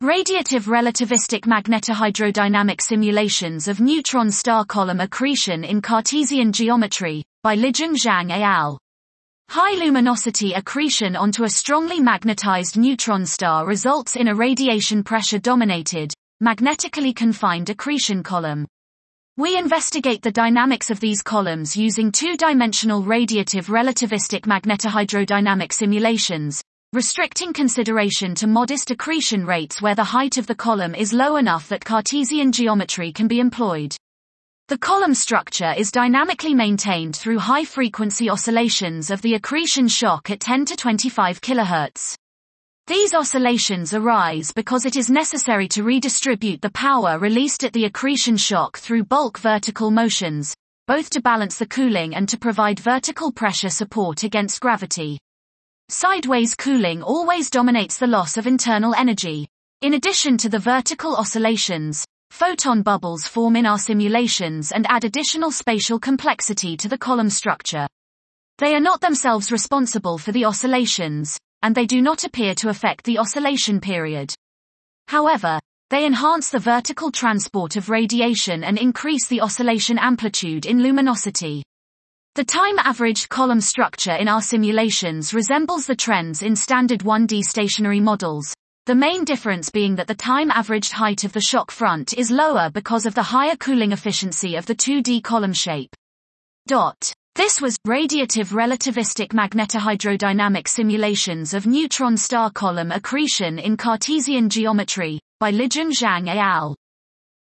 Radiative relativistic magnetohydrodynamic simulations of neutron star column accretion in Cartesian geometry, by Lijun Zhang et al. High luminosity accretion onto a strongly magnetized neutron star results in a radiation pressure-dominated, magnetically confined accretion column. We investigate the dynamics of these columns using two-dimensional radiative relativistic magnetohydrodynamic simulations, restricting consideration to modest accretion rates where the height of the column is low enough that Cartesian geometry can be employed. The column structure is dynamically maintained through high-frequency oscillations of the accretion shock at 10 to 25 kHz. These oscillations arise because it is necessary to redistribute the power released at the accretion shock through bulk vertical motions, both to balance the cooling and to provide vertical pressure support against gravity. Sideways cooling always dominates the loss of internal energy. In addition to the vertical oscillations, photon bubbles form in our simulations and add additional spatial complexity to the column structure. They are not themselves responsible for the oscillations, and they do not appear to affect the oscillation period. However, they enhance the vertical transport of radiation and increase the oscillation amplitude in luminosity. The time-averaged column structure in our simulations resembles the trends in standard 1D stationary models, the main difference being that the time-averaged height of the shock front is lower because of the higher cooling efficiency of the 2D column shape. This was radiative relativistic magnetohydrodynamic simulations of neutron star column accretion in Cartesian geometry, by Lijun Zhang et al.